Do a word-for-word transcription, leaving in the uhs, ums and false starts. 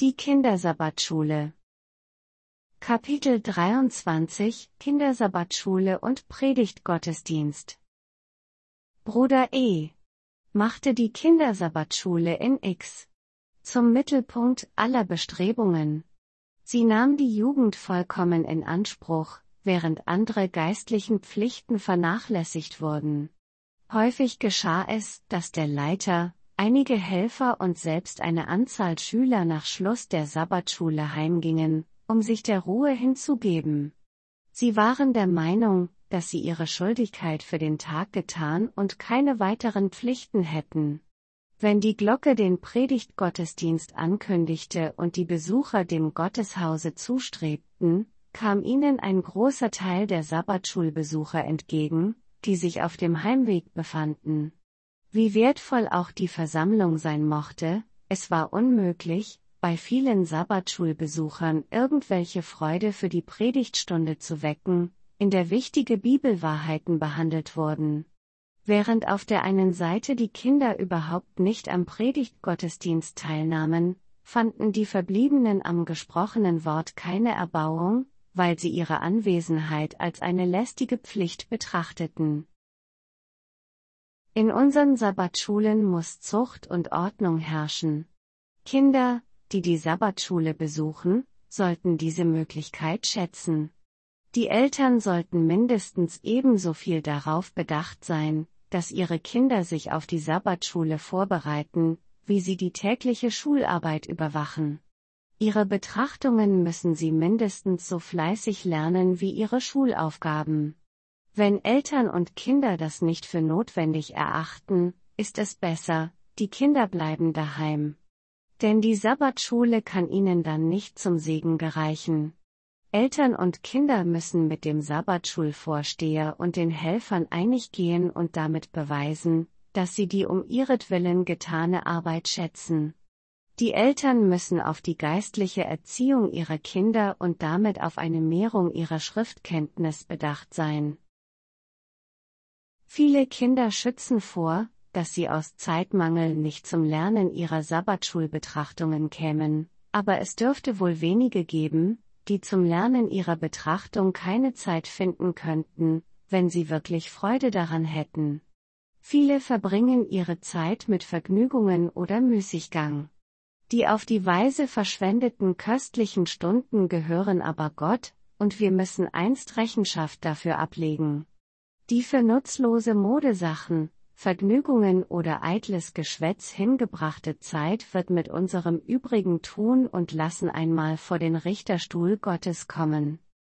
Die Kindersabbatschule. Kapitel dreiundzwanzig Kindersabbatschule und Predigtgottesdienst. Bruder E. machte die Kindersabbatschule in X zum Mittelpunkt aller Bestrebungen. Sie nahm die Jugend vollkommen in Anspruch, während andere geistlichen Pflichten vernachlässigt wurden. Häufig geschah es, dass der Leiter, einige Helfer und selbst eine Anzahl Schüler nach Schluss der Sabbatschule heimgingen, um sich der Ruhe hinzugeben. Sie waren der Meinung, dass sie ihre Schuldigkeit für den Tag getan und keine weiteren Pflichten hätten. Wenn die Glocke den Predigtgottesdienst ankündigte und die Besucher dem Gotteshause zustrebten, kam ihnen ein großer Teil der Sabbatschulbesucher entgegen, die sich auf dem Heimweg befanden. Wie wertvoll auch die Versammlung sein mochte, es war unmöglich, bei vielen Sabbatschulbesuchern irgendwelche Freude für die Predigtstunde zu wecken, in der wichtige Bibelwahrheiten behandelt wurden. Während auf der einen Seite die Kinder überhaupt nicht am Predigtgottesdienst teilnahmen, fanden die Verbliebenen am gesprochenen Wort keine Erbauung, weil sie ihre Anwesenheit als eine lästige Pflicht betrachteten. In unseren Sabbatschulen muss Zucht und Ordnung herrschen. Kinder, die die Sabbatschule besuchen, sollten diese Möglichkeit schätzen. Die Eltern sollten mindestens ebenso viel darauf bedacht sein, dass ihre Kinder sich auf die Sabbatschule vorbereiten, wie sie die tägliche Schularbeit überwachen. Ihre Betrachtungen müssen sie mindestens so fleißig lernen wie ihre Schulaufgaben. Wenn Eltern und Kinder das nicht für notwendig erachten, ist es besser, die Kinder bleiben daheim. Denn die Sabbatschule kann ihnen dann nicht zum Segen gereichen. Eltern und Kinder müssen mit dem Sabbatschulvorsteher und den Helfern einig gehen und damit beweisen, dass sie die um ihretwillen getane Arbeit schätzen. Die Eltern müssen auf die geistliche Erziehung ihrer Kinder und damit auf eine Mehrung ihrer Schriftkenntnis bedacht sein. Viele Kinder schützen vor, dass sie aus Zeitmangel nicht zum Lernen ihrer Sabbatschulbetrachtungen kämen, aber es dürfte wohl wenige geben, die zum Lernen ihrer Betrachtung keine Zeit finden könnten, wenn sie wirklich Freude daran hätten. Viele verbringen ihre Zeit mit Vergnügungen oder Müßiggang. Die auf die Weise verschwendeten köstlichen Stunden gehören aber Gott, und wir müssen einst Rechenschaft dafür ablegen. Die für nutzlose Modesachen, Vergnügungen oder eitles Geschwätz hingebrachte Zeit wird mit unserem übrigen Tun und Lassen einmal vor den Richterstuhl Gottes kommen.